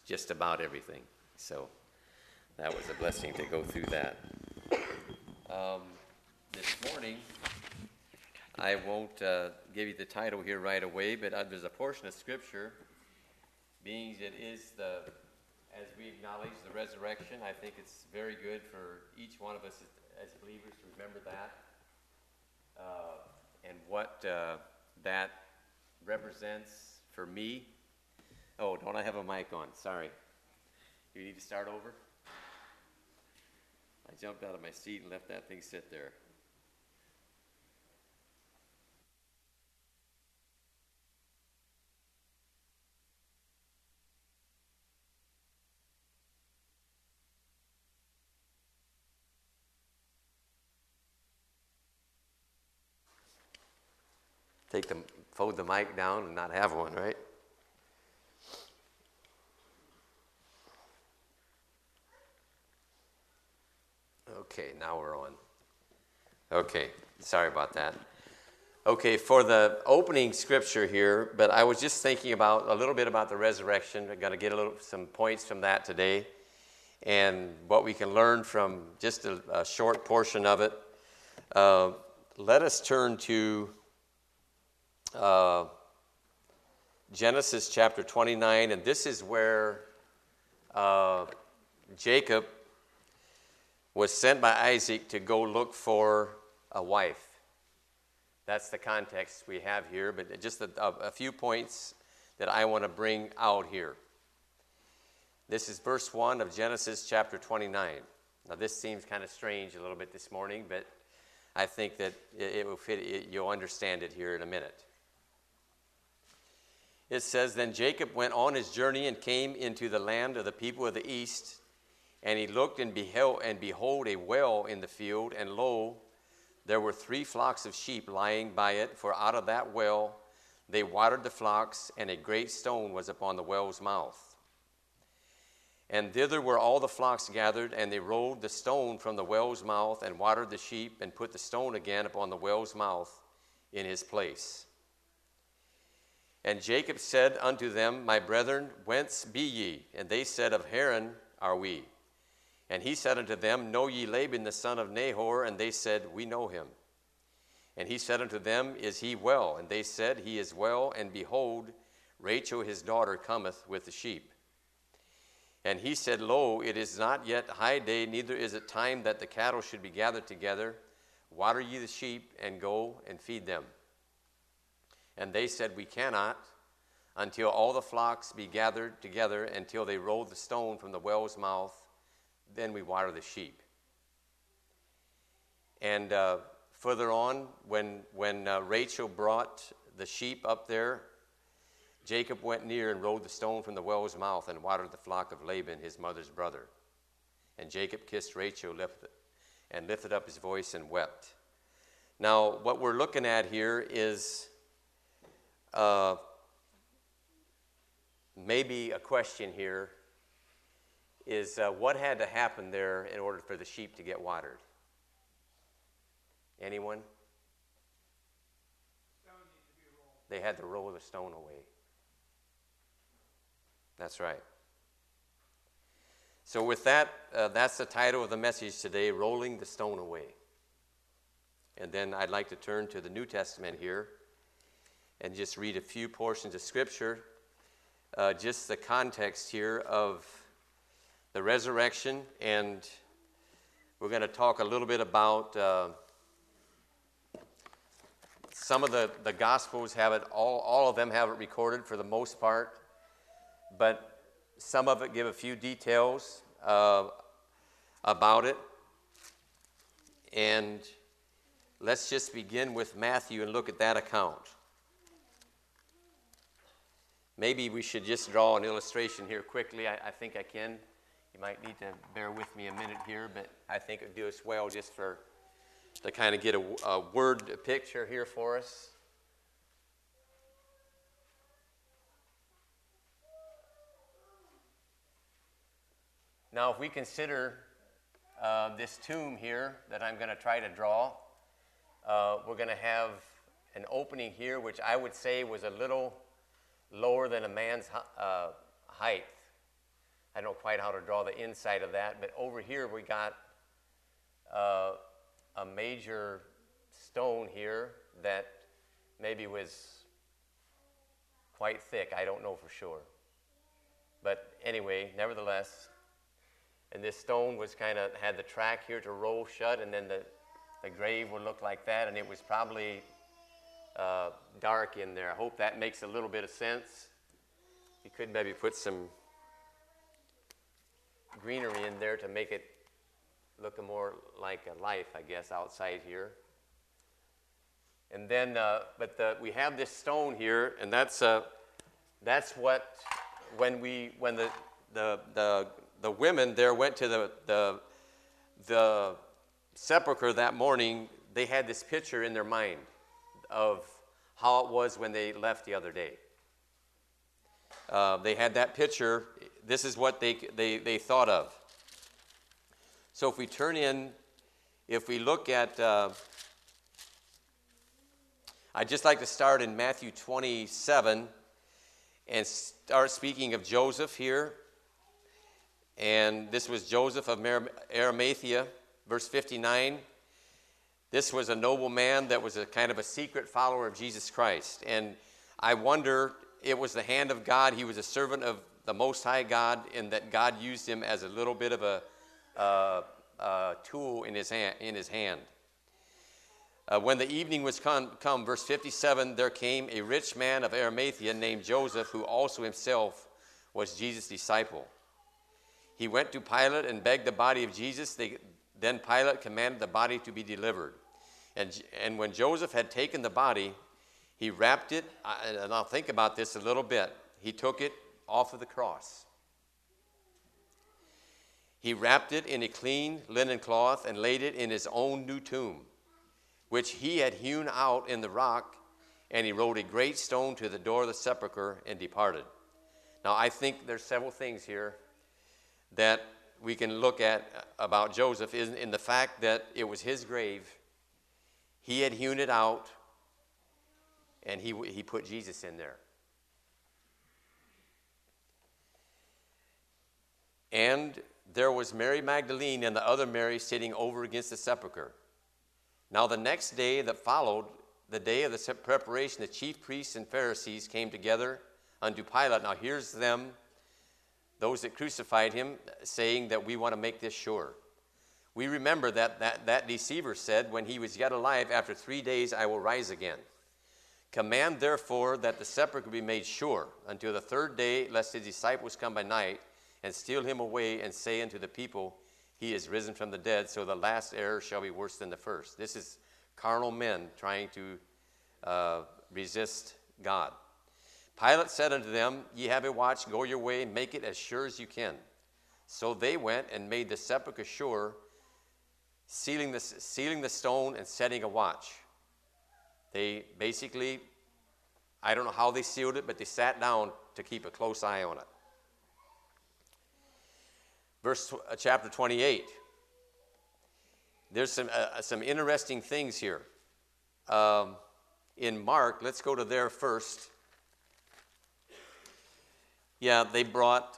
just about everything. So that was a blessing to go through that. This morning, I won't give you the title here right away, but there's a portion of Scripture, being it is as we acknowledge the resurrection, I think it's very good for each one of us as believers to remember that and what that represents for me. Oh, don't I have a mic on? Sorry. Do you need to start over? I jumped out of my seat and left that thing sit there. Fold the mic down and not have one, right? Okay, now we're on. Okay, sorry about that. Okay, for the opening scripture here, but I was just thinking about a little bit about the resurrection. I'm going to get some points from that today, and what we can learn from just a short portion of it. Let us turn to Genesis chapter 29, and this is where Jacob was sent by Isaac to go look for a wife. That's the context we have here, but just a few points that I want to bring out here. This is verse 1 of Genesis chapter 29. Now this seems kind of strange a little bit this morning, but I think that it will fit. You'll understand it here in a minute. It says, Then Jacob went on his journey and came into the land of the people of the east. And he looked and behold a well in the field, and lo, there were 3 flocks of sheep lying by it, for out of that well they watered the flocks, and a great stone was upon the well's mouth. And thither were all the flocks gathered, and they rolled the stone from the well's mouth, and watered the sheep, and put the stone again upon the well's mouth in his place. And Jacob said unto them, My brethren, whence be ye? And they said, Of Haran are we. And he said unto them, Know ye Laban the son of Nahor? And they said, We know him. And he said unto them, Is he well? And they said, He is well, and behold, Rachel his daughter cometh with the sheep. And he said, Lo, it is not yet high day, neither is it time that the cattle should be gathered together. Water ye the sheep, and go and feed them. And they said, We cannot, until all the flocks be gathered together, until they roll the stone from the well's mouth. Then we water the sheep. And further on, when Rachel brought the sheep up there, Jacob went near and rolled the stone from the well's mouth and watered the flock of Laban, his mother's brother. And Jacob kissed Rachel and lifted up his voice and wept. Now, what we're looking at here is maybe a question here is what had to happen there in order for the sheep to get watered? Anyone? They had to roll the stone away. That's right. So with that, that's the title of the message today, Rolling the Stone Away. And then I'd like to turn to the New Testament here and just read a few portions of Scripture, just the context here of the resurrection, and we're going to talk a little bit about some of the Gospels have it, all of them have it recorded for the most part, but some of it give a few details about it. And let's just begin with Matthew and look at that account. Maybe we should just draw an illustration here quickly. I think I can. You might need to bear with me a minute here, but I think it would do us well just to kind of get a word picture here for us. Now, if we consider this tomb here that I'm going to try to draw, we're going to have an opening here, which I would say was a little lower than a man's height. I don't know quite how to draw the inside of that, but over here we got a major stone here that maybe was quite thick. I don't know for sure. But anyway, nevertheless, and this stone was had the track here to roll shut, and then the grave would look like that, and it was probably dark in there. I hope that makes a little bit of sense. You could maybe put some greenery in there to make it look more like a life, I guess, outside here. And then, we have this stone here, and that's what when the women there went to the sepulcher that morning, they had this picture in their mind of how it was when they left the other day. They had that picture. This is what they thought of. So if we turn in, if we look at, I'd just like to start in Matthew 27 and start speaking of Joseph here. And this was Joseph of Arimathea, verse 59. This was a noble man that was a kind of a secret follower of Jesus Christ. And I wonder, it was the hand of God. He was a servant of the Most High God, in that God used him as a little bit of a tool in his hand. When the evening was come, verse 57, there came a rich man of Arimathea named Joseph, who also himself was Jesus' disciple. He went to Pilate and begged the body of Jesus. Then Pilate commanded the body to be delivered. And when Joseph had taken the body, he wrapped it, and I'll think about this a little bit. He took it off of the cross. He wrapped it in a clean linen cloth and laid it in his own new tomb, which he had hewn out in the rock, and he rolled a great stone to the door of the sepulchre and departed. Now, I think there's several things here that we can look at about Joseph in the fact that it was his grave. He had hewn it out, and he put Jesus in there. And there was Mary Magdalene and the other Mary sitting over against the sepulchre. Now the next day that followed, the day of the preparation, the chief priests and Pharisees came together unto Pilate. Now here's them, those that crucified him, saying that we want to make this sure. We remember that deceiver said, when he was yet alive, after 3 days I will rise again. Command therefore that the sepulchre be made sure until the third day, lest his disciples come by night and steal him away and say unto the people, he is risen from the dead, so the last error shall be worse than the first. This is carnal men trying to resist God. Pilate said unto them, ye have a watch, go your way, make it as sure as you can. So they went and made the sepulchre sure, sealing the stone and setting a watch. They basically, I don't know how they sealed it, but they sat down to keep a close eye on it. Chapter 28. There's some interesting things here. In Mark, let's go to there first. Yeah, they brought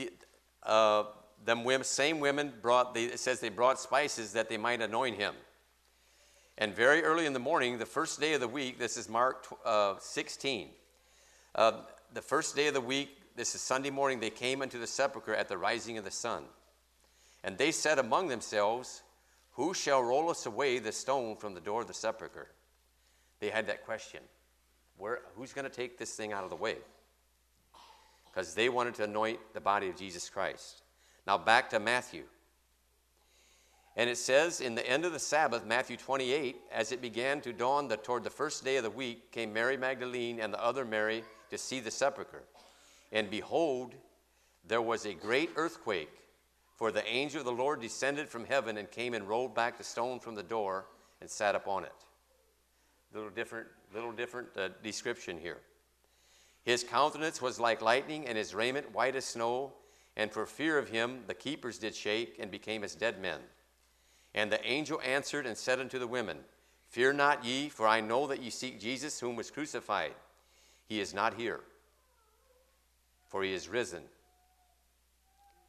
same women brought. It says they brought spices that they might anoint him. And very early in the morning, the first day of the week. This is Mark 16. The first day of the week. This is Sunday morning. They came into the sepulchre at the rising of the sun, and they said among themselves, "Who shall roll us away the stone from the door of the sepulchre?" They had that question. Who's going to take this thing out of the way? Because they wanted to anoint the body of Jesus Christ. Now back to Matthew. And it says, in the end of the Sabbath, Matthew 28, as it began to dawn toward the first day of the week, came Mary Magdalene and the other Mary to see the sepulchre. And behold, there was a great earthquake, for the angel of the Lord descended from heaven and came and rolled back the stone from the door and sat upon it. Little different description here. His countenance was like lightning, and his raiment white as snow. And for fear of him, the keepers did shake and became as dead men. And the angel answered and said unto the women, Fear not ye, for I know that ye seek Jesus, whom was crucified. He is not here, for he is risen,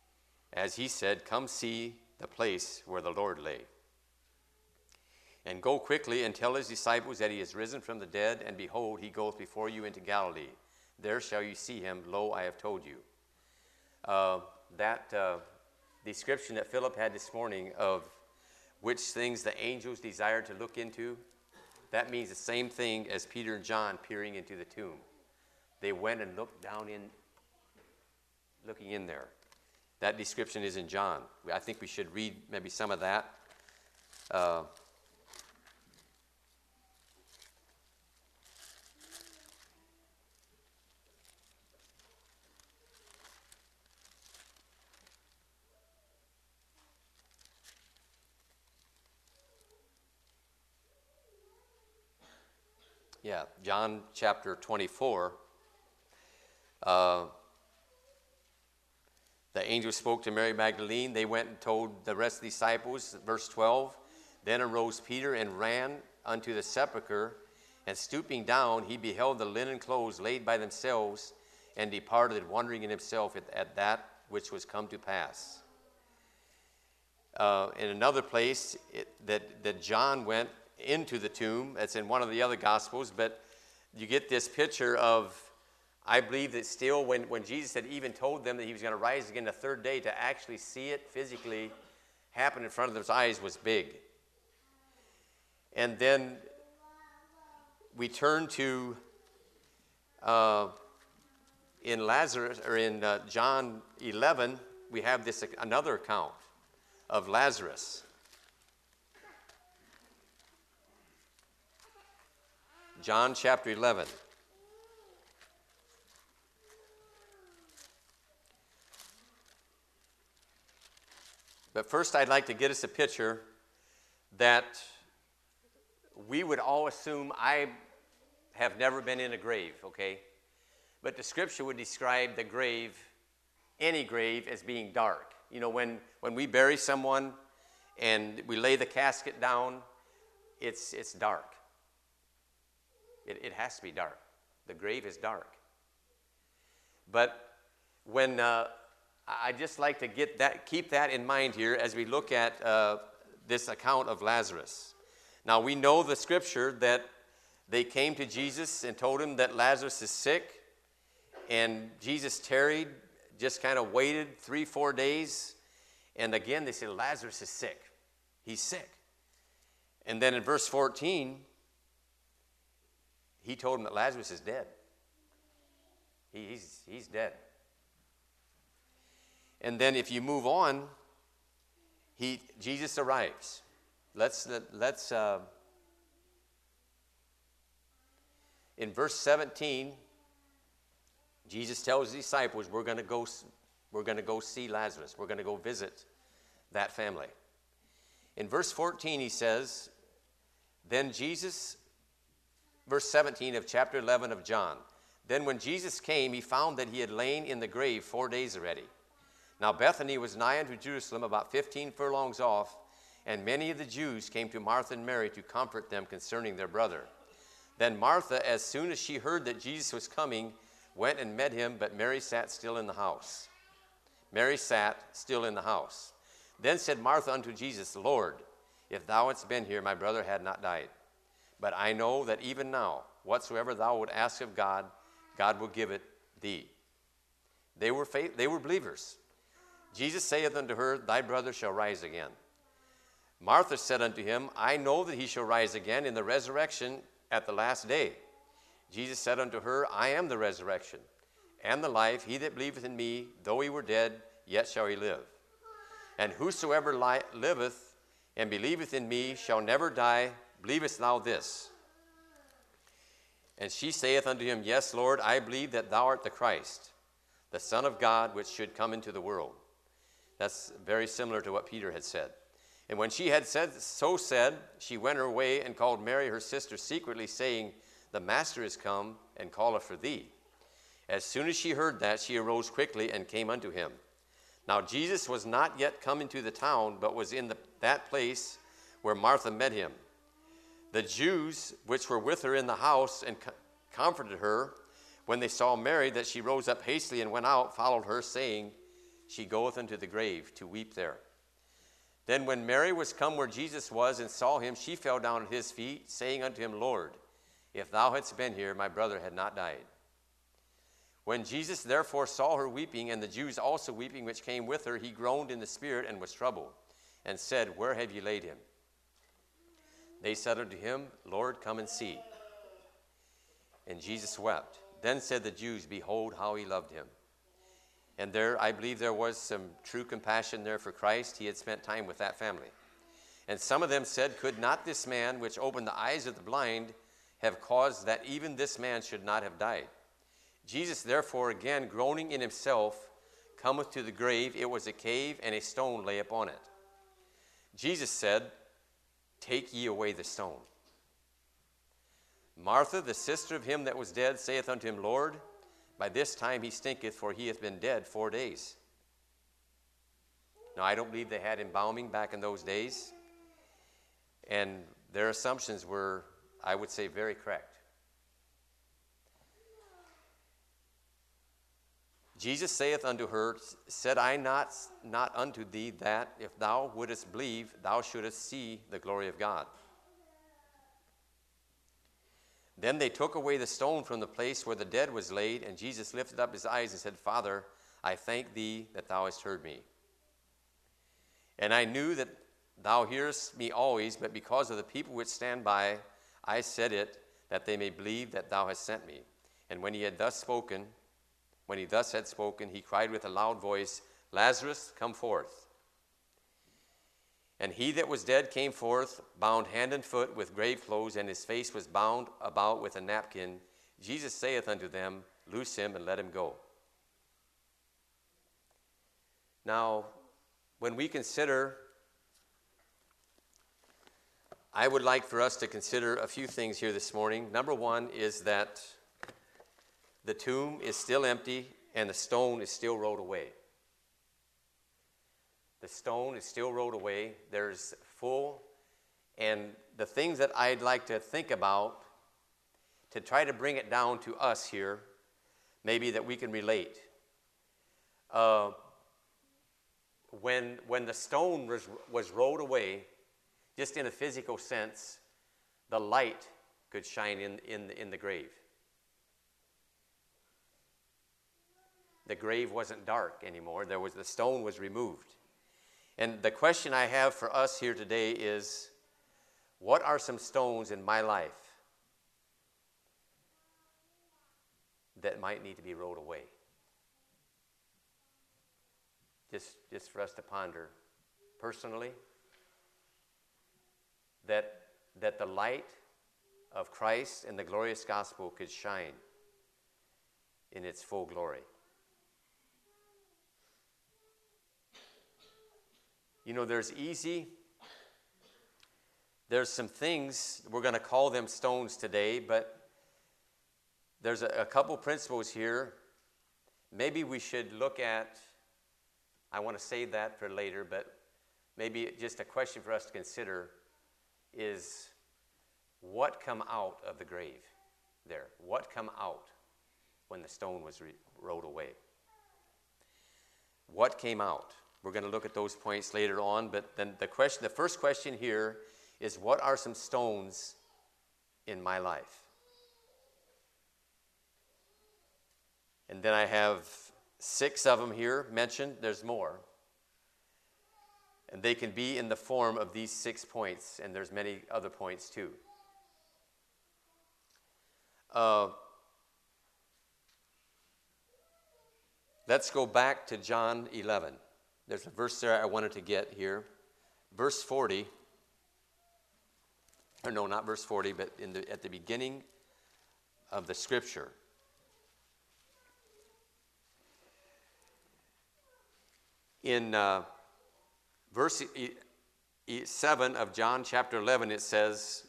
as he said, "Come see the place where the Lord lay. And go quickly and tell his disciples that he is risen from the dead, and behold, he goeth before you into Galilee. There shall you see him. Lo, I have told you." That description that Philip had this morning of which things the angels desire to look into, that means the same thing as Peter and John peering into the tomb. They went and looked down in, looking in there. That description is in John. I think we should read maybe some of that. Yeah, John chapter 24. The angel spoke to Mary Magdalene. They went and told the rest of the disciples. Verse 12. Then arose Peter and ran unto the sepulchre, and stooping down, he beheld the linen clothes laid by themselves, and departed, wondering in himself at that which was come to pass. In another place, that John went into the tomb. That's in one of the other Gospels, but you get this picture of, I believe that still when Jesus had even told them that he was going to rise again the third day, to actually see it physically happen in front of their eyes was big. And then we turn to in Lazarus, or in John 11, we have this another account of Lazarus. John chapter 11. But first I'd like to get us a picture that we would all assume. I have never been in a grave, okay? But the scripture would describe the grave, any grave, as being dark. You know, when we bury someone and we lay the casket down, it's dark. It has to be dark. The grave is dark. But when I just like to keep that in mind here as we look at this account of Lazarus. Now we know the scripture that they came to Jesus and told him that Lazarus is sick, and Jesus tarried, just kind of waited 3-4 days, and again they said, Lazarus is sick. He's sick. And then in verse 14, he told him that Lazarus is dead. He's dead. And then if you move on, Jesus arrives. Let's in verse 17, Jesus tells his disciples, we're going to go see Lazarus. We're going to go visit that family. In verse 14, he says, then Jesus, verse 17 of chapter 11 of John, then when Jesus came, he found that he had lain in the grave 4 days already. Now Bethany was nigh unto Jerusalem, about 15 furlongs off, and many of the Jews came to Martha and Mary to comfort them concerning their brother. Then Martha, as soon as she heard that Jesus was coming, went and met him, but Mary sat still in the house. Mary sat still in the house. Then said Martha unto Jesus, Lord, if thou hadst been here, my brother had not died. But I know that even now, whatsoever thou would ask of God, God will give it thee. They were believers. Jesus saith unto her, thy brother shall rise again. Martha said unto him, I know that he shall rise again in the resurrection at the last day. Jesus said unto her, I am the resurrection and the life. He that believeth in me, though he were dead, yet shall he live. And whosoever liveth and believeth in me shall never die. Believest thou this? And she saith unto him, Yes, Lord, I believe that thou art the Christ, the Son of God, which should come into the world. That's very similar to what Peter had said. And when she had said, she went her way and called Mary her sister secretly, saying, The Master is come, and calleth for thee. As soon as she heard that, she arose quickly and came unto him. Now Jesus was not yet come into the town, but was in that place where Martha met him. The Jews which were with her in the house and comforted her, when they saw Mary, that she rose up hastily and went out, followed her, saying, she goeth unto the grave to weep there. Then when Mary was come where Jesus was, and saw him, she fell down at his feet, saying unto him, Lord, if thou hadst been here, my brother had not died. When Jesus therefore saw her weeping, and the Jews also weeping which came with her, he groaned in the spirit, and was troubled, and said, Where have ye laid him? They said unto him, Lord, come and see. And Jesus wept. Then said the Jews, Behold how he loved him. And there, I believe there was some true compassion there for Christ. He had spent time with that family. And some of them said, Could not this man, which opened the eyes of the blind, have caused that even this man should not have died? Jesus, therefore, again groaning in himself, cometh to the grave. It was a cave, and a stone lay upon it. Jesus said, Take ye away the stone. Martha, the sister of him that was dead, saith unto him, Lord, by this time he stinketh, for he hath been dead 4 days. Now, I don't believe they had embalming back in those days, and their assumptions were, I would say, very correct. Jesus saith unto her, Said I not unto thee that, if thou wouldest believe, thou shouldest see the glory of God? Then they took away the stone from the place where the dead was laid, and Jesus lifted up his eyes and said, Father, I thank thee that thou hast heard me. And I knew that thou hearest me always, but because of the people which stand by, I said it, that they may believe that thou hast sent me. And when he thus had spoken, he cried with a loud voice, Lazarus, come forth. And he that was dead came forth, bound hand and foot with grave clothes, and his face was bound about with a napkin. Jesus saith unto them, Loose him and let him go. Now, when we consider, I would like for us to consider a few things here this morning. Number one is that the tomb is still empty and the stone is still rolled away. The stone is still rolled away. There's full. And the things that I'd like to think about to try to bring it down to us here, maybe that we can relate. When the stone was rolled away, just in a physical sense, the light could shine in the grave. The grave wasn't dark anymore. The stone was removed. And the question I have for us here today is, what are some stones in my life that might need to be rolled away? Just for us to ponder personally, that the light of Christ and the glorious gospel could shine in its full glory. You know, there's some things, we're going to call them stones today, but there's a couple principles here. Maybe we should look at, I want to save that for later, but maybe just a question for us to consider is, what come out of the grave there? What come out when the stone was rolled away? What came out? We're going to look at those points later on, but then the first question here is, what are some stones in my life? And then I have 6 of them here mentioned. There's more. And they can be in the form of these 6 points, and there's many other points too. Let's go back to John 11. There's a verse there I wanted to get here. Verse 40. Or no, not verse 40, but at the beginning of the scripture. In verse 7 of John chapter 11, it says,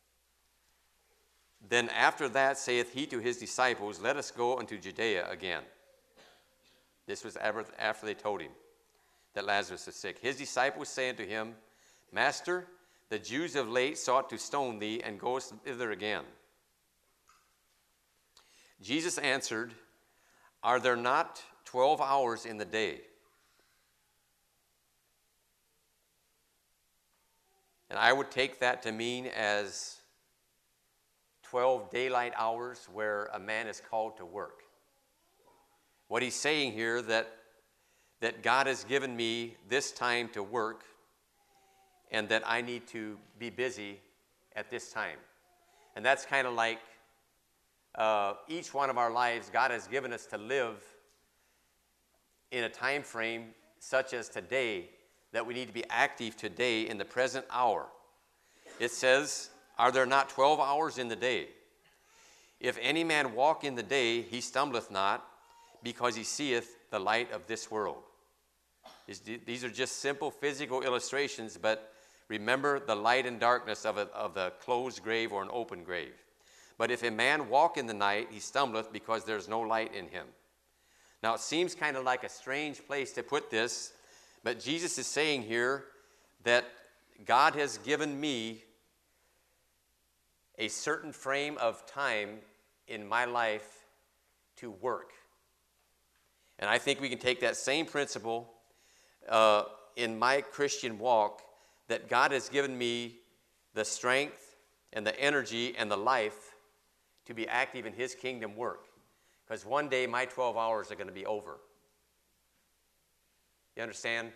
Then after that saith he to his disciples, Let us go unto Judea again. This was after they told him that Lazarus is sick. His disciples say unto him, Master, the Jews of late sought to stone thee, and goest thither again. Jesus answered, Are there not 12 hours in the day? And I would take that to mean as 12 daylight hours where a man is called to work. What he's saying here, that God has given me this time to work and that I need to be busy at this time. And that's kind of like each one of our lives, God has given us to live in a time frame such as today, that we need to be active today in the present hour. It says, are there not 12 hours in the day? If any man walk in the day, he stumbleth not, because he seeth the light of this world. These are just simple physical illustrations, but remember the light and darkness of the closed grave or an open grave. But if a man walk in the night, he stumbleth, because there's no light in him. Now, it seems kind of like a strange place to put this, but Jesus is saying here that God has given me a certain frame of time in my life to work. And I think we can take that same principle in my Christian walk, that God has given me the strength and the energy and the life to be active in His kingdom work. Because one day my 12 hours are going to be over. You understand?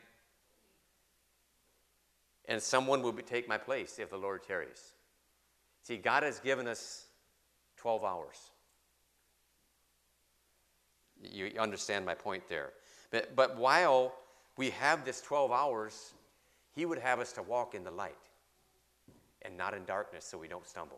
And someone will take my place if the Lord tarries. See, God has given us 12 hours. You understand my point there. But while we have this 12 hours, He would have us to walk in the light and not in darkness, so we don't stumble.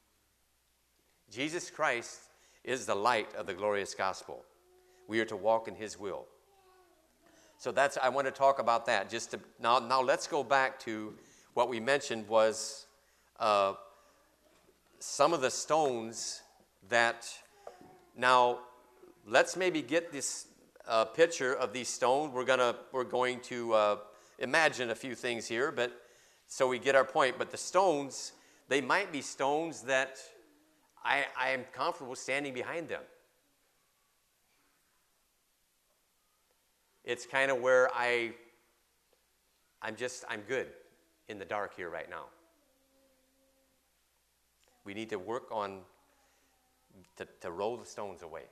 Jesus Christ is the light of the glorious gospel. We are to walk in His will. So I want to talk about that. Now let's go back to what we mentioned was some of the stones that. Now let's maybe get this picture of these stones. We're going to imagine a few things here, but so we get our point. But the stones, they might be stones that I am comfortable standing behind them. It's kind of where I'm good in the dark here right now. We need to work on to roll the stones away.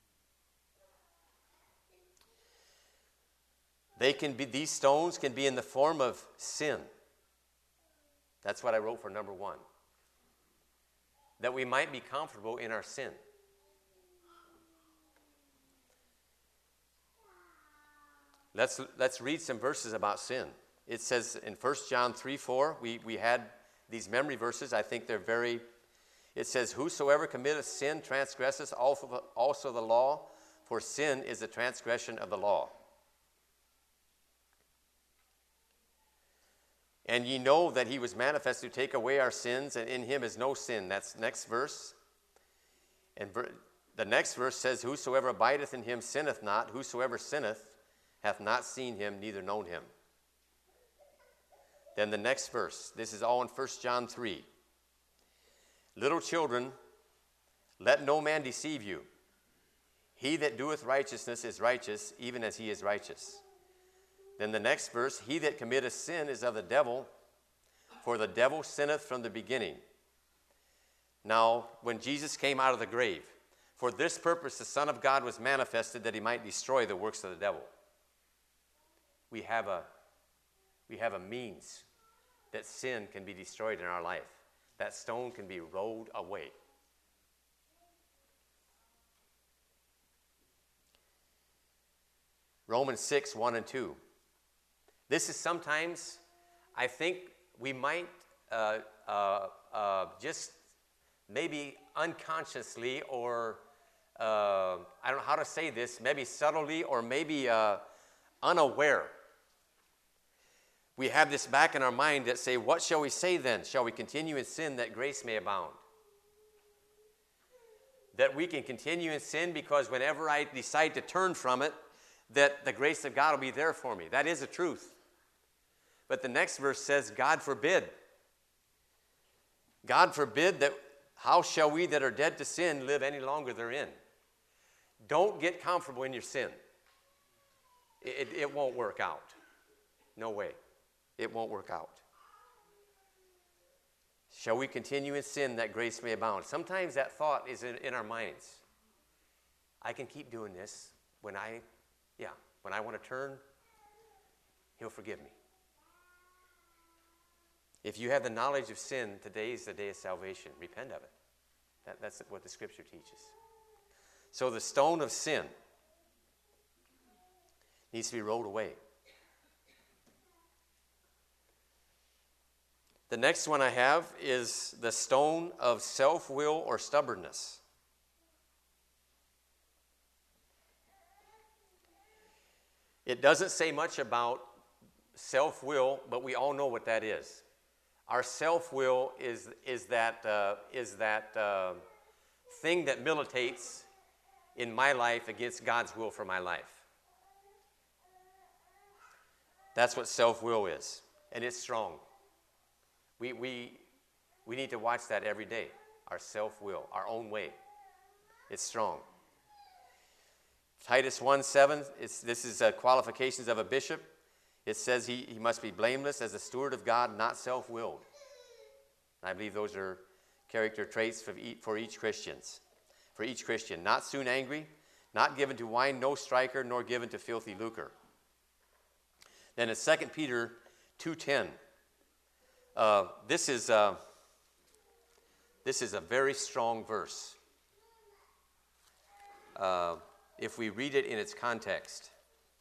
These stones can be in the form of sin. That's what I wrote for number 1. That we might be comfortable in our sin. Let's read some verses about sin. It says in 1 John 3:4, we had these memory verses. I think they're very. It says, whosoever committeth sin transgresseth also the law, for sin is the transgression of the law. And ye know that He was manifest to take away our sins, and in Him is no sin. That's the next verse. And the next verse says, whosoever abideth in Him sinneth not. Whosoever sinneth hath not seen Him, neither known Him. Then the next verse. This is all in 1 John 3. Little children, let no man deceive you. He that doeth righteousness is righteous, even as he is righteous. Then the next verse, he that committeth sin is of the devil, for the devil sinneth from the beginning. Now, when Jesus came out of the grave, for this purpose the Son of God was manifested, that He might destroy the works of the devil. We have a means that sin can be destroyed in our life. That stone can be rolled away. Romans 6:1 and 2. This is sometimes, I think we might just maybe unconsciously or, I don't know how to say this, maybe subtly or maybe unaware. We have this back in our mind that say, what shall we say then? Shall we continue in sin that grace may abound? That we can continue in sin because whenever I decide to turn from it, that the grace of God will be there for me. That is the truth. But the next verse says, God forbid. God forbid that, how shall we that are dead to sin live any longer therein? Don't get comfortable in your sin. It won't work out. No way. It won't work out. Shall we continue in sin that grace may abound? Sometimes that thought is in our minds. I can keep doing this when I want to turn, he'll forgive me. If you have the knowledge of sin, today is the day of salvation. Repent of it. That's what the Scripture teaches. So the stone of sin needs to be rolled away. The next one I have is the stone of self-will or stubbornness. It doesn't say much about self-will, but we all know what that is. Our self-will is that thing that militates in my life against God's will for my life. That's what self-will is, and it's strong. We need to watch that every day. Our self-will, our own way. It's strong. Titus 1:7, this is qualifications of a bishop. It says he must be blameless as a steward of God, not self-willed. I believe those are character traits for each Christian. For each Christian, not soon angry, not given to wine, no striker, nor given to filthy lucre. Then in 2 Peter 2:10, this is a very strong verse. If we read it in its context.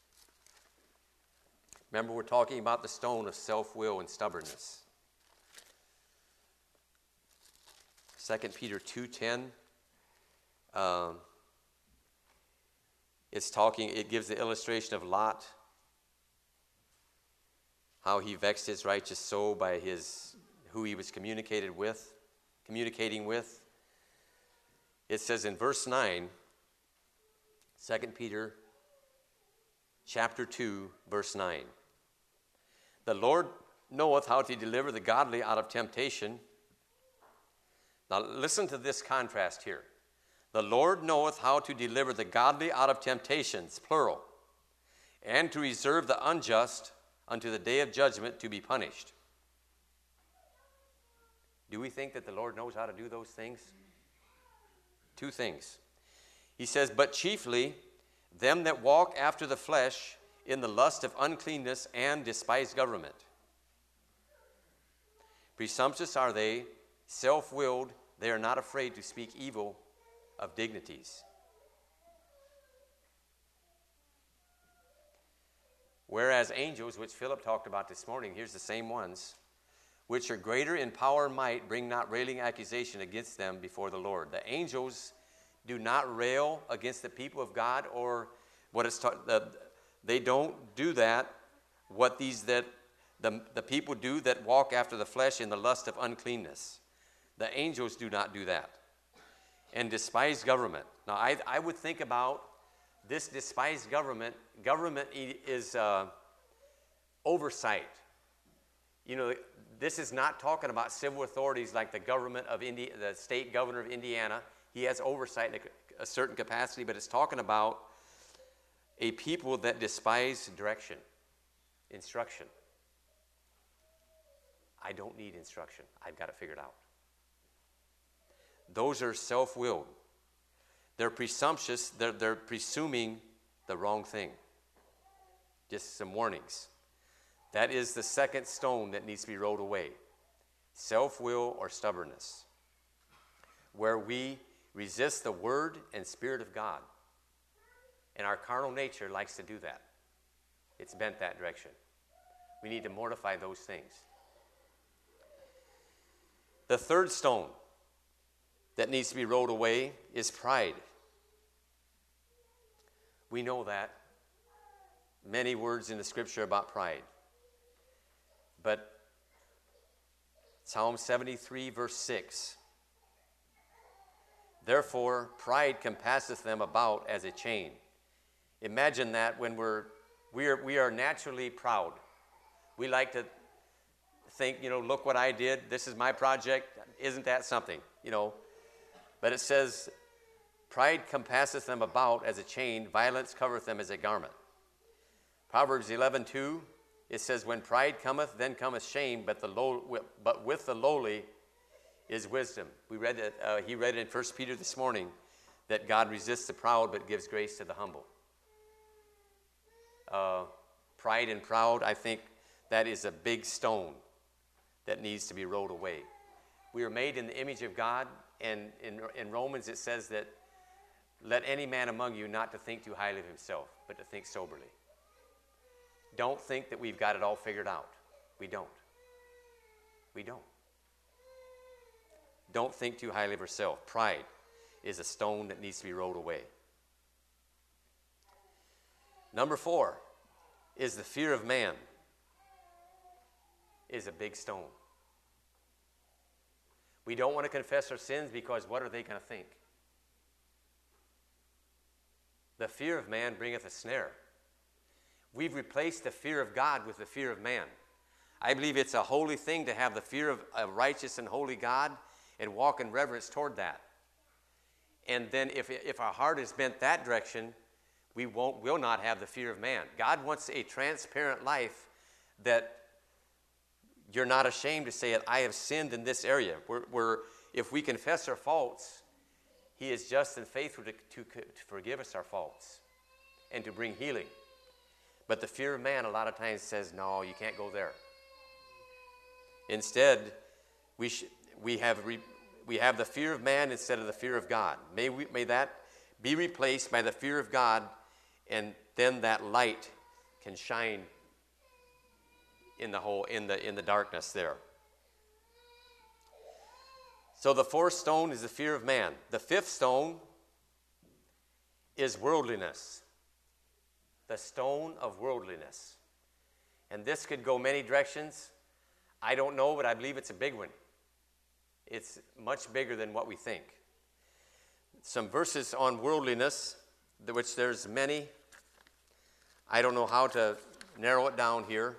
Remember, we're talking about the stone of self-will and stubbornness. 2 Peter 2:10. It gives the illustration of Lot, how he vexed his righteous soul by who he was communicating with. It says in verse 9, 2 Peter chapter 2, verse 9. The Lord knoweth how to deliver the godly out of temptation. Now listen to this contrast here. The Lord knoweth how to deliver the godly out of temptations, plural, and to reserve the unjust unto the day of judgment to be punished. Do we think that the Lord knows how to do those things? Two things. He says, but chiefly them that walk after the flesh in the lust of uncleanness and despise government. Presumptuous are they, self-willed, they are not afraid to speak evil of dignities. Whereas angels, which Philip talked about this morning, here's the same ones, which are greater in power and might, bring not railing accusation against them before the Lord. The angels do not rail against the people of God, or what is they don't do that. What the people do that walk after the flesh in the lust of uncleanness. The angels do not do that. And despise government. Now, I would think about this despised government. Government is oversight. You know, this is not talking about civil authorities like the government of the state governor of Indiana. He has oversight in a certain capacity, but it's talking about a people that despise direction, instruction. I don't need instruction. I've got it figured out. Those are self-willed. They're presumptuous. They're presuming the wrong thing. Just some warnings. That is the second stone that needs to be rolled away. Self-will or stubbornness. Where we resist the word and spirit of God. And our carnal nature likes to do that. It's bent that direction. We need to mortify those things. The third stone that needs to be rolled away is pride. We know that. Many words in the scripture about pride. But Psalm 73, verse 6. Therefore, pride compasseth them about as a chain. Imagine that when we are naturally proud. We like to think, look what I did. This is my project. Isn't that something? But it says, pride compasseth them about as a chain. Violence covereth them as a garment. Proverbs 11:2, it says, when pride cometh, then cometh shame, but with the lowly is wisdom. We read it, he read it in 1 Peter this morning, that God resists the proud but gives grace to the humble. Pride and proud, I think that is a big stone that needs to be rolled away. We are made in the image of God, and in Romans it says that let any man among you not to think too highly of himself, but to think soberly. Don't think that we've got it all figured out. We don't. We don't. Don't think too highly of yourself. Pride is a stone that needs to be rolled away. Number 4 is the fear of man is a big stone. We don't want to confess our sins because what are they going to think? The fear of man bringeth a snare. We've replaced the fear of God with the fear of man. I believe it's a holy thing to have the fear of a righteous and holy God and walk in reverence toward that. And then if our heart is bent that direction, we will not have the fear of man. God wants a transparent life that you're not ashamed to say it. I have sinned in this area. If we confess our faults, he is just and faithful to forgive us our faults and to bring healing. But the fear of man a lot of times says, no, you can't go there. Instead, we have the fear of man instead of the fear of God. May that be replaced by the fear of God, and then that light can shine in the darkness there. So the 4th stone is the fear of man. The 5th stone is worldliness. The stone of worldliness. And this could go many directions. I don't know, but I believe it's a big one. It's much bigger than what we think. Some verses on worldliness, which there's many. I don't know how to narrow it down here.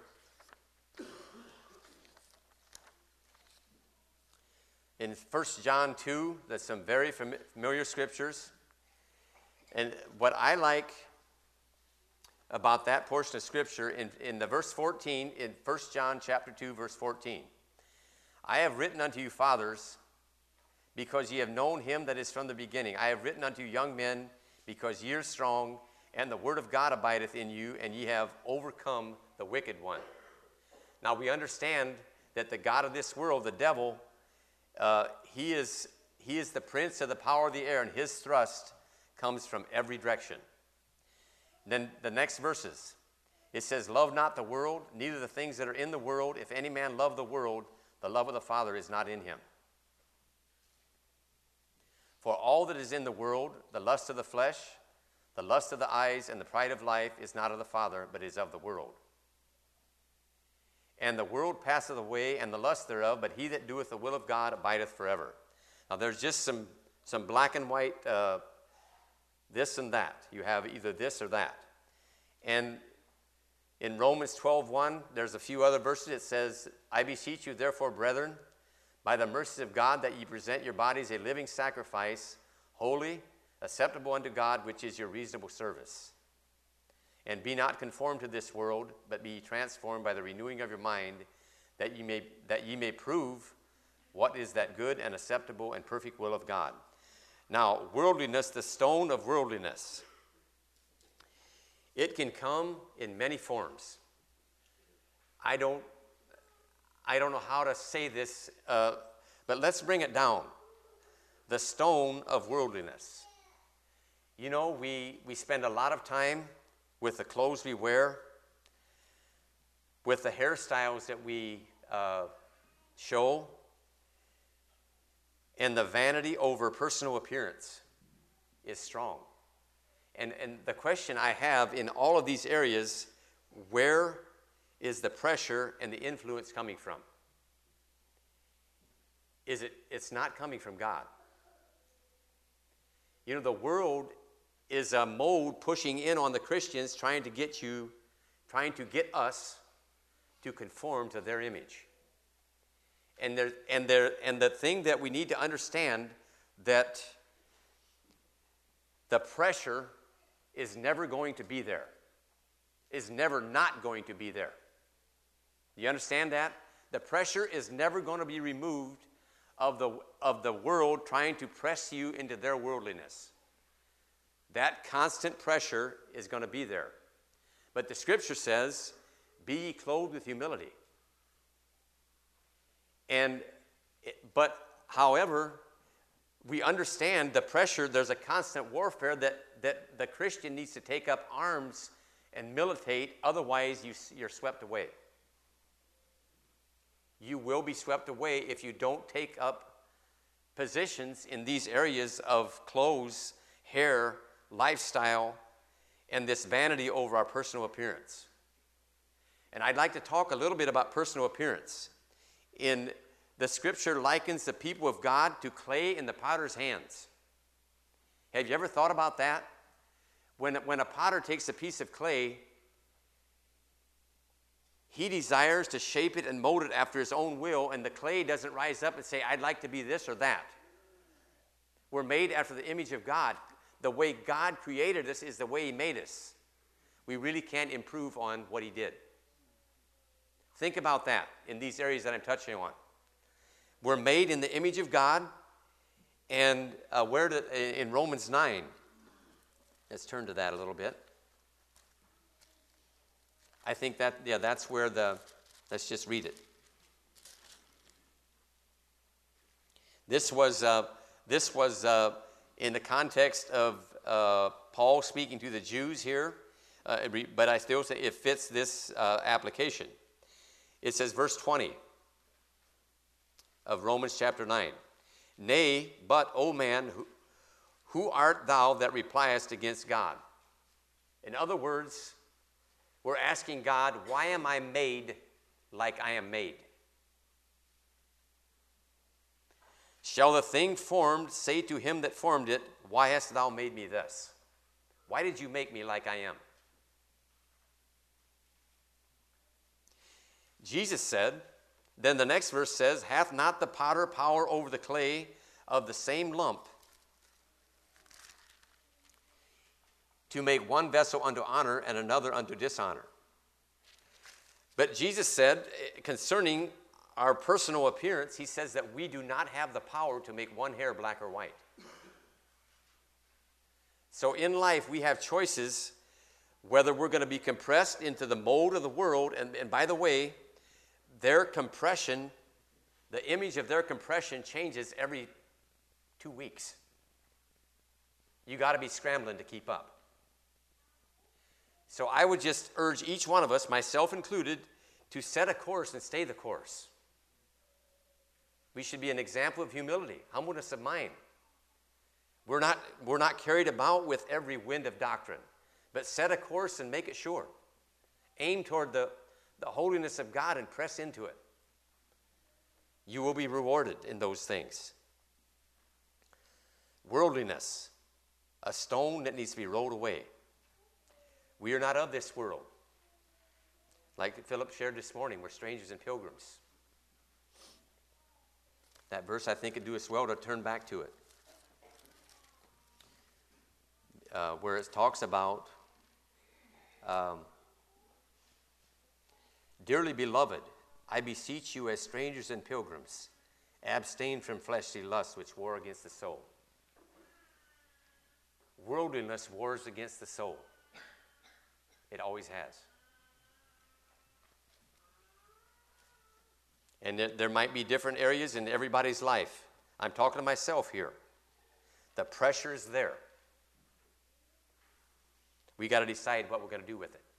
In 1 John 2, there's some very familiar scriptures. And what I like about that portion of Scripture, in the verse 14, in 1 John chapter 2, verse 14, I have written unto you, fathers, because ye have known him that is from the beginning. I have written unto you, young men, because ye are strong, and the word of God abideth in you, and ye have overcome the wicked one. Now we understand that the god of this world, the devil, he is the prince of the power of the air, and his thrust comes from every direction. Then the next verses, it says, love not the world, neither the things that are in the world. If any man love the world, the love of the Father is not in him. For all that is in the world, the lust of the flesh, the lust of the eyes, and the pride of life is not of the Father, but is of the world. And the world passeth away, and the lust thereof, but he that doeth the will of God abideth forever. Now there's just some black and white this and that. You have either this or that. And in Romans 12:1, there's a few other verses. It says, I beseech you, therefore, brethren, by the mercies of God, that ye present your bodies a living sacrifice, holy, acceptable unto God, which is your reasonable service. And be not conformed to this world, but be transformed by the renewing of your mind, that ye may prove what is that good and acceptable and perfect will of God. Now, worldliness, the stone of worldliness, it can come in many forms. I don't know how to say this, but let's bring it down. The stone of worldliness. You know, we spend a lot of time with the clothes we wear, with the hairstyles that we show, and the vanity over personal appearance is strong. And the question I have in all of these areas, where is the pressure and the influence coming from? It's not coming from God. You know, the world is a mold pushing in on the Christians, trying to get us to conform to their image. And the thing that we need to understand, that the pressure is never going to be there. Is never not going to be there. You understand that? The pressure is never going to be removed of the world trying to press you into their worldliness. That constant pressure is going to be there. But the scripture says, be ye clothed with humility. But however, we understand the pressure. There's a constant warfare that the Christian needs to take up arms and militate. Otherwise, you're swept away. You will be swept away if you don't take up positions in these areas of clothes, hair, lifestyle, and this vanity over our personal appearance. And I'd like to talk a little bit about personal appearance. In the scripture likens the people of God to clay in the potter's hands. Have you ever thought about that? When a potter takes a piece of clay, he desires to shape it and mold it after his own will, and the clay doesn't rise up and say, I'd like to be this or that. We're made after the image of God. The way God created us is the way he made us. We really can't improve on what he did. Think about that in these areas that I'm touching on. We're made in the image of God, and in Romans 9, let's turn to that a little bit. I think that's where let's just read it. This was in the context of Paul speaking to the Jews here, but I still say it fits this application. It says, verse 20 of Romans chapter 9, Nay, but, O man, who art thou that repliest against God? In other words, we're asking God, why am I made like I am made? Shall the thing formed say to him that formed it, why hast thou made me thus? Why did you make me like I am? Jesus said, then the next verse says, hath not the potter power over the clay of the same lump to make one vessel unto honor and another unto dishonor? But Jesus said, concerning our personal appearance, he says that we do not have the power to make one hair black or white. So in life, we have choices whether we're going to be compressed into the mold of the world. And by the way, their compression, the image of their compression changes every 2 weeks. You got to be scrambling to keep up. So I would just urge each one of us, myself included, to set a course and stay the course. We should be an example of humility, humbleness of mind. We're not carried about with every wind of doctrine, but set a course and make it sure. Aim toward the holiness of God and press into it. You will be rewarded in those things. Worldliness, a stone that needs to be rolled away. We are not of this world. Like Philip shared this morning, we're strangers and pilgrims. That verse, I think, would do us well to turn back to it. Where it talks about, dearly beloved, I beseech you as strangers and pilgrims, abstain from fleshly lusts which war against the soul. Worldliness wars against the soul. It always has. And there might be different areas in everybody's life. I'm talking to myself here. The pressure is there. We got to decide what we're going to do with it.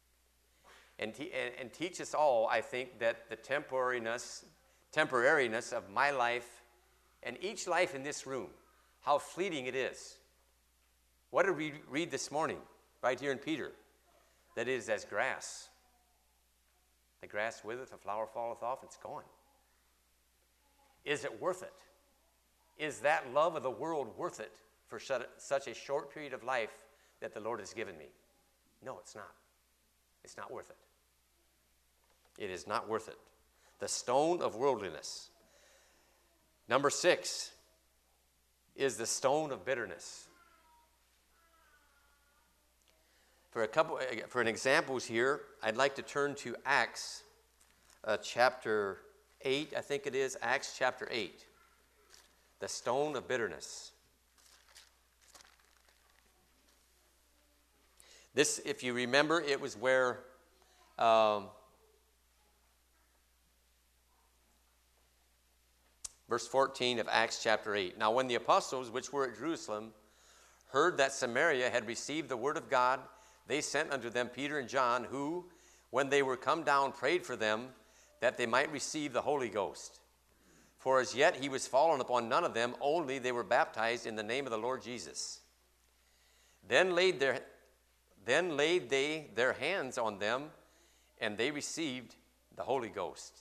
And teach us all, I think, that the temporariness of my life and each life in this room, how fleeting it is. What did we read this morning, right here in Peter? That it is as grass. The grass withereth, the flower falleth off, it's gone. Is it worth it? Is that love of the world worth it for such a short period of life that the Lord has given me? No, it's not. It's not worth it. It is not worth it. The stone of worldliness. Number 6 is the stone of bitterness. For an examples here, I'd like to turn to Acts chapter 8, I think it is, Acts chapter 8. The stone of bitterness. This, if you remember, it was where verse 14 of Acts chapter 8. Now when the apostles, which were at Jerusalem, heard that Samaria had received the word of God, they sent unto them Peter and John, who, when they were come down, prayed for them, that they might receive the Holy Ghost. For as yet he was fallen upon none of them, only they were baptized in the name of the Lord Jesus. Then laid they their hands on them, and they received the Holy Ghost.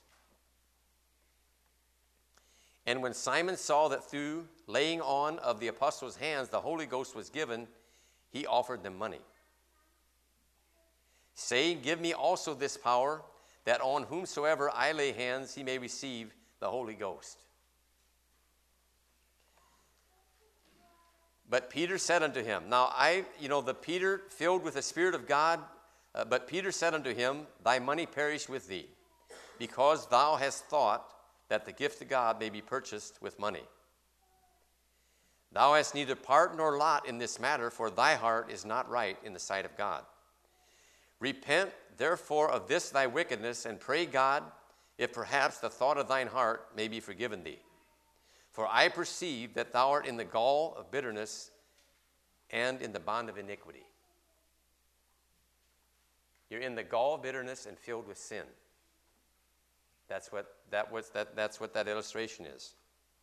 And when Simon saw that through laying on of the apostles' hands the Holy Ghost was given, he offered them money, saying, Give me also this power, that on whomsoever I lay hands he may receive the Holy Ghost. But Peter said unto him, now the Peter filled with the Spirit of God, but Peter said unto him, Thy money perish with thee, because thou hast thought that the gift of God may be purchased with money. Thou hast neither part nor lot in this matter, for thy heart is not right in the sight of God. Repent therefore of this thy wickedness, and pray God, if perhaps the thought of thine heart may be forgiven thee. For I perceive that thou art in the gall of bitterness and in the bond of iniquity. You're in the gall of bitterness and filled with sin. That's what that illustration is.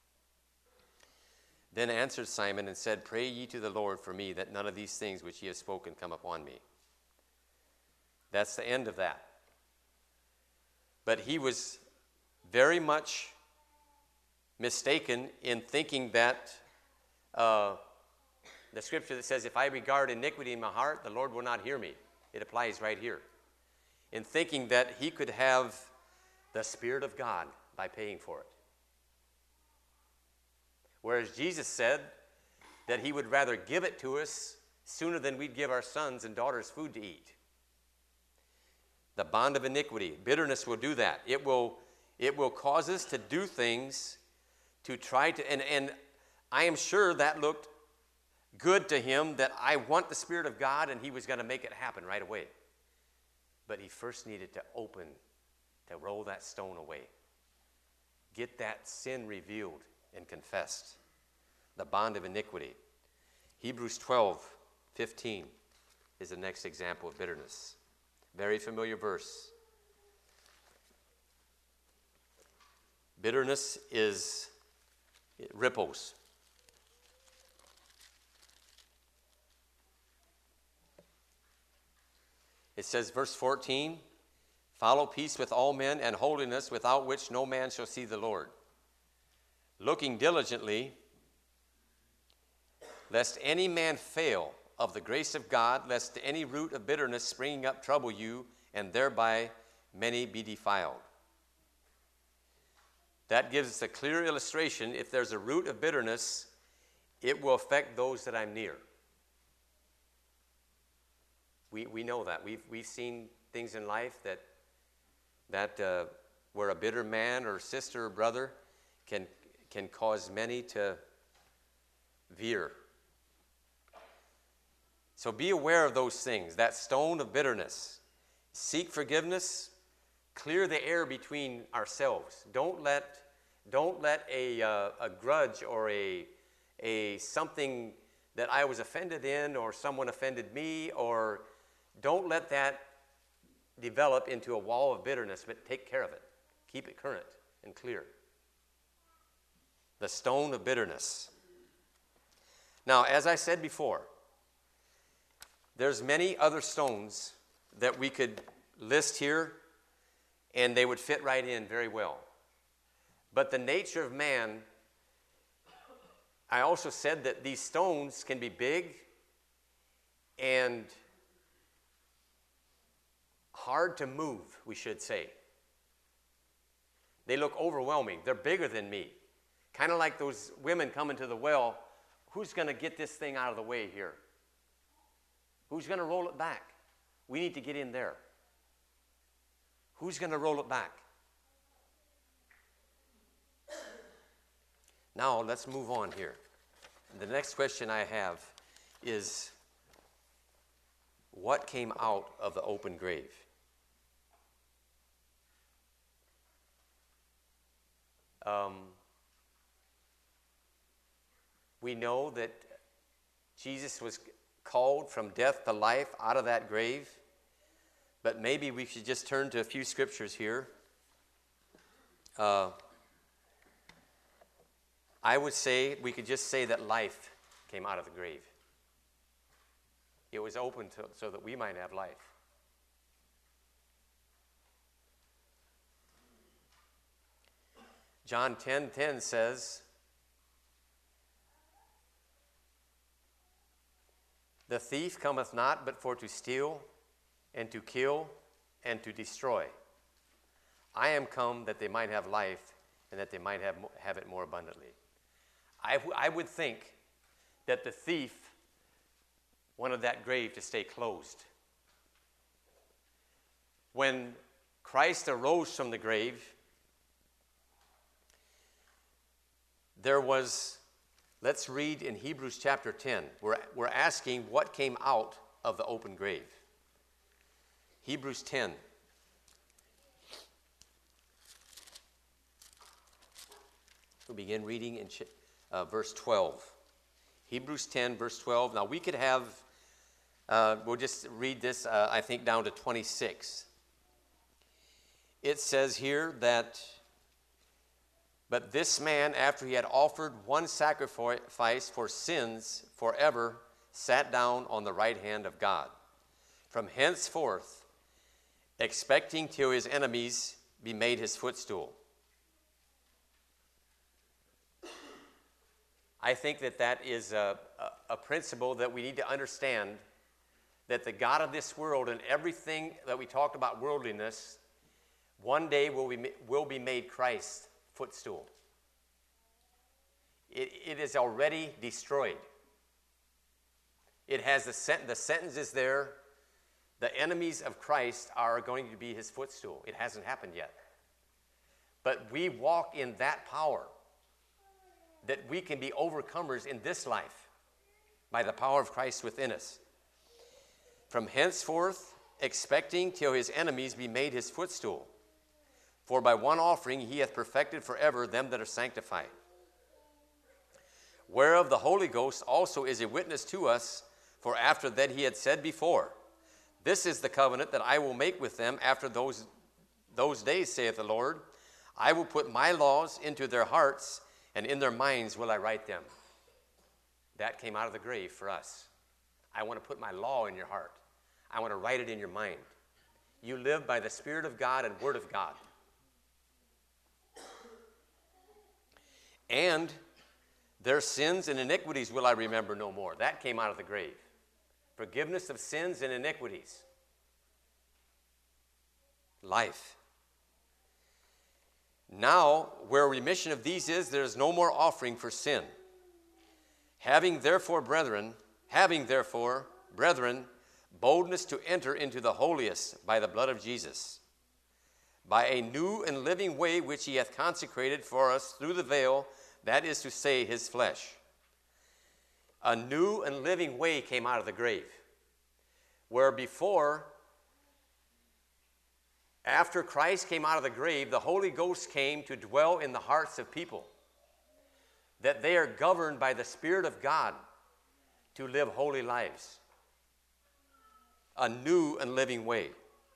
Then answered Simon and said, Pray ye to the Lord for me, that none of these things which ye have spoken come upon me. That's the end of that. But he was very much mistaken in thinking that the scripture that says, if I regard iniquity in my heart, the Lord will not hear me. It applies right here. In thinking that he could have the Spirit of God by paying for it. Whereas Jesus said that he would rather give it to us sooner than we'd give our sons and daughters food to eat. The bond of iniquity. Bitterness will do that. It will cause us to do things to try to, and I am sure that looked good to him, that I want the Spirit of God, and he was going to make it happen right away. But he first needed to roll that stone away. Get that sin revealed and confessed. The bond of iniquity. Hebrews 12:15 is the next example of bitterness. Very familiar verse. Bitterness it ripples. It says, verse 14, Follow peace with all men and holiness, without which no man shall see the Lord. Looking diligently, lest any man fail of the grace of God, lest any root of bitterness springing up trouble you, and thereby many be defiled. That gives us a clear illustration. If there's a root of bitterness, it will affect those that I'm near. We know that. We've seen things in life that where a bitter man or sister or brother can cause many to veer. So be aware of those things. That stone of bitterness. Seek forgiveness. Clear the air between ourselves. Don't let a grudge or a something that I was offended in, or someone offended me, or don't let that develop into a wall of bitterness, but take care of it. Keep it current and clear. The stone of bitterness. Now, as I said before, there's many other stones that we could list here, and they would fit right in very well. But the nature of man, I also said that these stones can be big and hard to move, we should say. They look overwhelming. They're bigger than me. Kind of like those women coming to the well. Who's going to get this thing out of the way here? Who's going to roll it back? We need to get in there. Who's going to roll it back? Now, let's move on here. The next question I have is, what came out of the open grave? We know that Jesus was called from death to life out of that grave, but maybe we should just turn to a few scriptures here. I would say we could just say that life came out of the grave. It was open so that we might have life. John 10:10 says, "The thief cometh not but for to steal and to kill and to destroy. I am come that they might have life and that they might have it more abundantly." I would think that the thief wanted that grave to stay closed. When Christ arose from the grave, there was, let's read in Hebrews chapter 10. We're asking what came out of the open grave. Hebrews 10. We'll begin reading in verse 12. Hebrews 10, verse 12. Now we could have, we'll just read this, I think, down to 26. It says here that, "But this man, after he had offered one sacrifice for sins forever, sat down on the right hand of God. From henceforth, expecting till his enemies be made his footstool." I think that is a principle that we need to understand, that the God of this world and everything that we talked about worldliness, one day will be made Christ's footstool. It is already destroyed. It has the sentence is there. The enemies of Christ are going to be his footstool. It hasn't happened yet. But we walk in that power, that we can be overcomers in this life by the power of Christ within us. "From henceforth, expecting till his enemies be made his footstool. For by one offering he hath perfected forever them that are sanctified. Whereof the Holy Ghost also is a witness to us, for after that he had said before, This is the covenant that I will make with them after those days, saith the Lord. I will put my laws into their hearts, and in their minds will I write them." That came out of the grave for us. I want to put my law in your heart. I want to write it in your mind. You live by the Spirit of God and Word of God. "And their sins and iniquities will I remember no more." That came out of the grave. Forgiveness of sins and iniquities. Life. "Now, where remission of these is, there is no more offering for sin. Having therefore, brethren, boldness to enter into the holiest by the blood of Jesus, by a new and living way which he hath consecrated for us through the veil, that is to say, his flesh." A new and living way came out of the grave. Where before, after Christ came out of the grave, the Holy Ghost came to dwell in the hearts of people, that they are governed by the Spirit of God to live holy lives. A new and living way.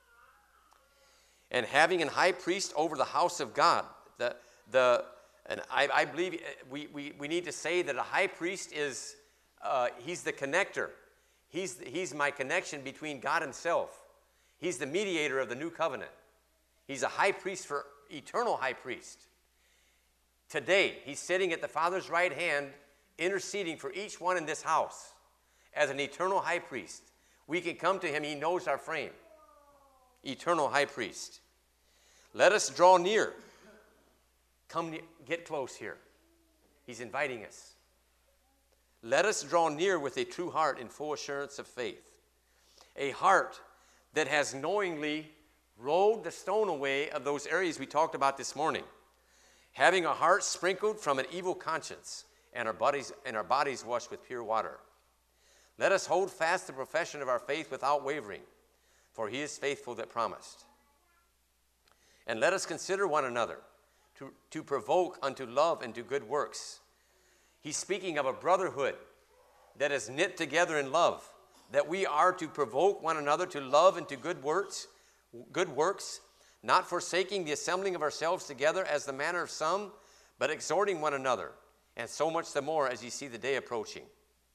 "And having an high priest over the house of God." And I believe we need to say that a high priest is, he's the connector. He's my connection between God himself. He's the mediator of the new covenant. He's a high priest, for eternal high priest. Today, he's sitting at the Father's right hand, interceding for each one in this house as an eternal high priest. We can come to him. He knows our frame. Eternal high priest. "Let us draw near." Come, get close here. He's inviting us. "Let us draw near with a true heart in full assurance of faith." A heart that has knowingly rolled the stone away of those areas we talked about this morning. having our hearts sprinkled from an evil conscience and our bodies washed with pure water. Let us hold fast the profession of our faith without wavering, for he is faithful that promised. And let us consider one another to provoke unto love and to good works. He's speaking of a brotherhood that is knit together in love, that we are to provoke one another to love and to good works, not forsaking the assembling of ourselves together as the manner of some, but exhorting one another, and so much the more as ye see the day approaching.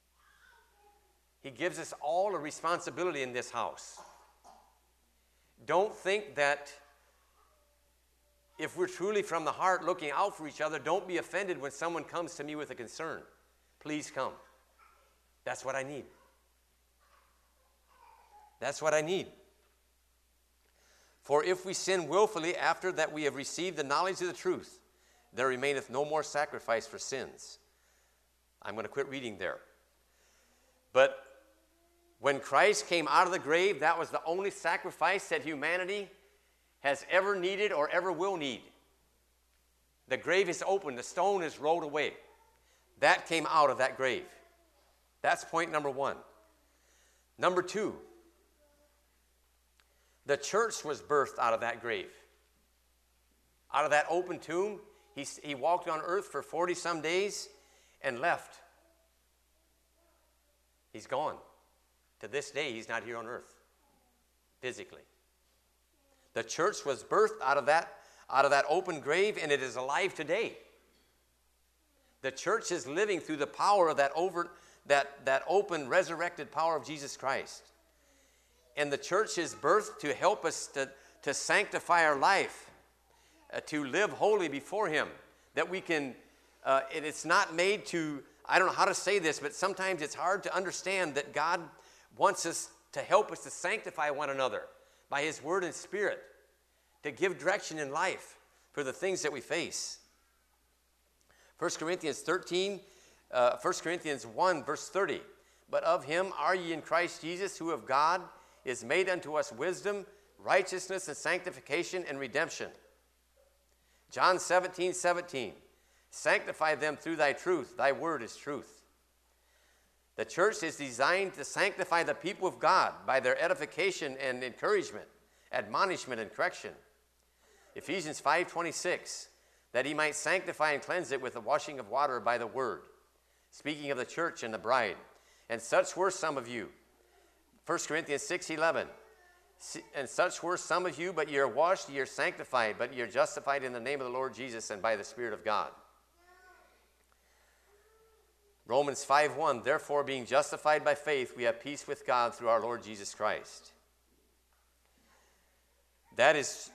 He gives us all a responsibility in this house. Don't think that if we're truly from the heart looking out for each other, don't be offended when someone comes to me with a concern. Please come. That's what I need. That's what I need. For if we sin willfully after that we have received the knowledge of the truth, there remaineth no more sacrifice for sins. I'm going to quit reading there. But when Christ came out of the grave, that was the only sacrifice that humanity has ever needed or ever will need. The grave is open. The stone is rolled away. That came out of that grave. That's point number one. Number two, the church was birthed out of that grave. Out of that open tomb, he walked on earth for 40-some days and left. He's gone. To this day, he's not here on earth, physically. The church was birthed out of that open grave, and it is alive today. The church is living through the power of that open, resurrected power of Jesus Christ. And the church is birthed to help us to sanctify our life, to live holy before him, that we can, it's not made to, I don't know how to say this, but sometimes it's hard to understand that God wants us to help us to sanctify one another by his word and spirit, to give direction in life for the things that we face. 1 Corinthians 1 verse 30, but of him are ye in Christ Jesus, who of God is made unto us wisdom, righteousness, and sanctification, and redemption. John 17:17, sanctify them through thy truth, thy word is truth. The church is designed to sanctify the people of God by their edification and encouragement, admonishment and correction. Ephesians 5:26, that he might sanctify and cleanse it with the washing of water by the word. Speaking of the church and the bride. And such were some of you. 1 Corinthians 6:11, and such were some of you, but ye are washed, ye are sanctified, but ye are justified in the name of the Lord Jesus and by the Spirit of God. Romans 5:1, therefore being justified by faith, we have peace with God through our Lord Jesus Christ. That is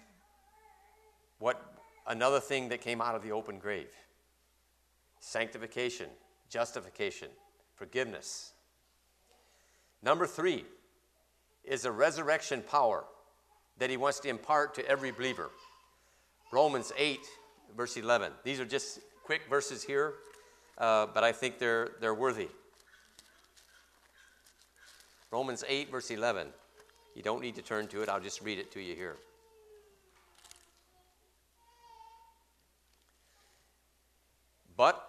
another thing that came out of the open grave. Sanctification, justification, forgiveness. Number 3 is a resurrection power that he wants to impart to every believer. Romans 8, verse 11. These are just quick verses here, but I think they're worthy. Romans 8, verse 11. You don't need to turn to it. I'll just read it to you here. But,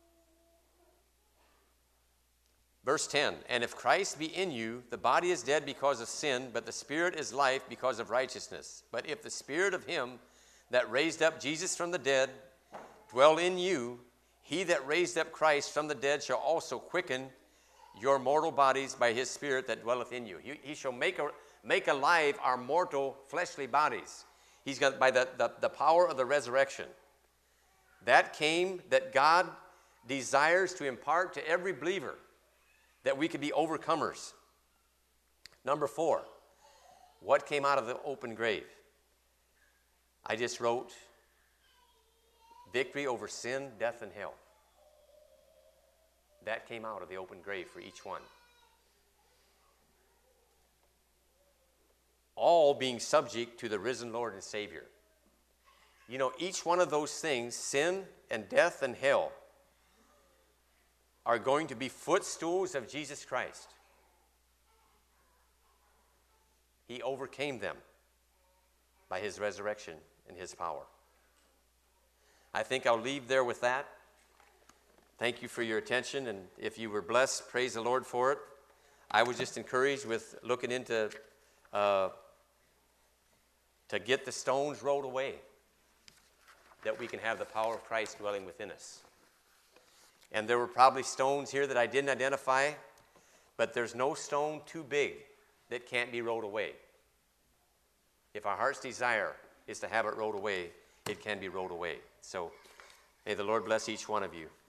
verse 10, and if Christ be in you, the body is dead because of sin, but the spirit is life because of righteousness. But if the spirit of him that raised up Jesus from the dead dwell in you, he that raised up Christ from the dead shall also quicken your mortal bodies by his spirit that dwelleth in you. He shall make alive our mortal fleshly bodies. He's got by the power of the resurrection. That God desires to impart to every believer, that we could be overcomers. Number 4, what came out of the open grave? I just wrote, victory over sin, death, and hell. That came out of the open grave for each one. All being subject to the risen Lord and Savior. You know, each one of those things, sin and death and hell, are going to be footstools of Jesus Christ. He overcame them by his resurrection and his power. I think I'll leave there with that. Thank you for your attention, and if you were blessed, praise the Lord for it. I was just encouraged with looking into to get the stones rolled away, that we can have the power of Christ dwelling within us. And there were probably stones here that I didn't identify, but there's no stone too big that can't be rolled away. If our heart's desire is to have it rolled away, it can be rolled away. So may the Lord bless each one of you.